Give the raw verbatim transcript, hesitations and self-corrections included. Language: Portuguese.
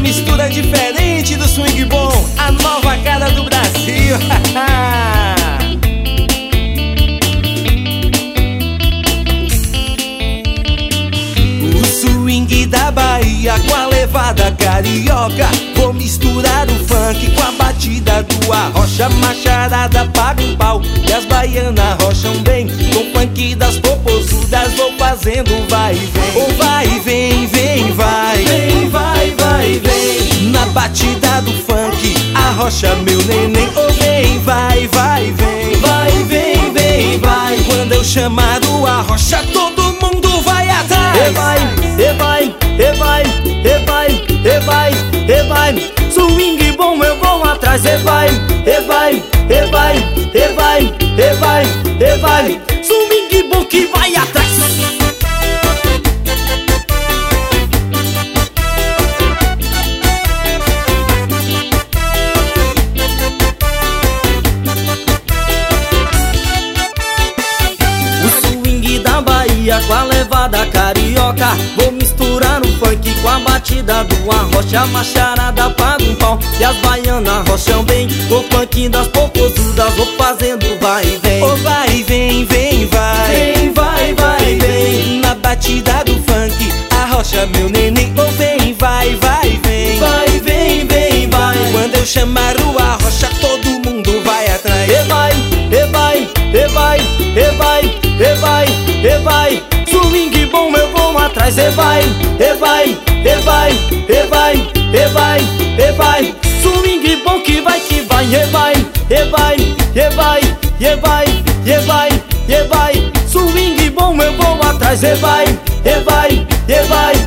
mistura diferente do swing bom, a nova cara do Brasil. O swing da Bahia com a levada carioca, vou misturar o funk com a batida do arrocha. Macharada paga um pau e as baianas rocham bem, com o funk das popozudas vou fazendo vai e vem. Oh, vai e vem, vem, vai, vem, vai, vai, vem. Na batida do funk, arrocha meu neném. Oh, vem, vai, vai, vem, vai, vem, vem, vai. Quando eu chamar o arrocha, todo mundo vai atrás. E vai, e vai, e vai, e vai, e vai, e vai. Swing bom eu vou atrás. E vai, e vai, e vai, e vai, e vai, e vai. Swing bom que vai atrás. Com a levada carioca, vou misturar o funk com a batida do arrocha. Macharada paga um pau e as baianas rocham bem, com o funk das popozudas vou fazendo vai e vem. Oh, vai e vem, vem, vai, vem, vai, vai, vem. Na batida do funk, arrocha meu neném. Oh, vem, vai, vai, vem, vai, vem, vem, vai. Quando eu chamar o arrocha, todo mundo vai atrás. E vai, e vai, e vai, e vai, e vai, e vai. Swing bom eu vou atrás. E vai, e vai, e vai, e vai, e vai, e vai. Swing bom que vai, que vai. E vai, e vai, e vai, e vai, e vai, e vai. Swing bom eu vou atrás. E vai, e vai, e vai,